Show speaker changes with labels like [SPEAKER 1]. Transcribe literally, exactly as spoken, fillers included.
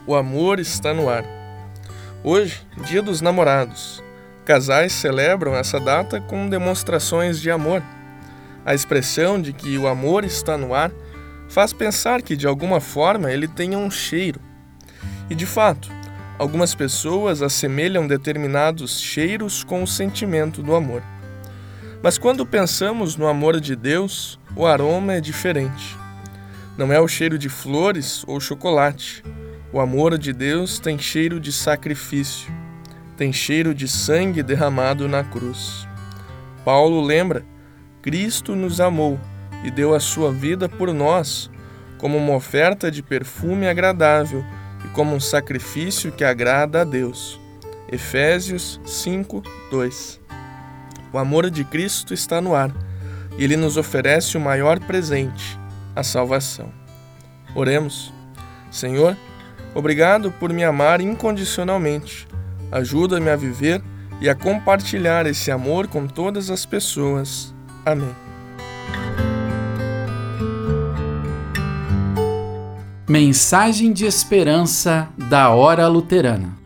[SPEAKER 1] O amor está no ar. Hoje, Dia dos Namorados. Casais celebram essa data com demonstrações de amor. A expressão de que o amor está no ar faz pensar que, de alguma forma, ele tenha um cheiro. E, de fato, algumas pessoas assemelham determinados cheiros com o sentimento do amor. Mas quando pensamos no amor de Deus, o aroma é diferente. Não é o cheiro de flores ou chocolate. O amor de Deus tem cheiro de sacrifício, tem cheiro de sangue derramado na cruz. Paulo lembra: Cristo nos amou e deu a sua vida por nós, como uma oferta de perfume agradável e como um sacrifício que agrada a Deus. Efésios cinco, dois. O amor de Cristo está no ar e Ele nos oferece o maior presente, a salvação. Oremos. Senhor, obrigado por me amar incondicionalmente. Ajuda-me a viver e a compartilhar esse amor com todas as pessoas. Amém.
[SPEAKER 2] Mensagem de esperança da Hora Luterana.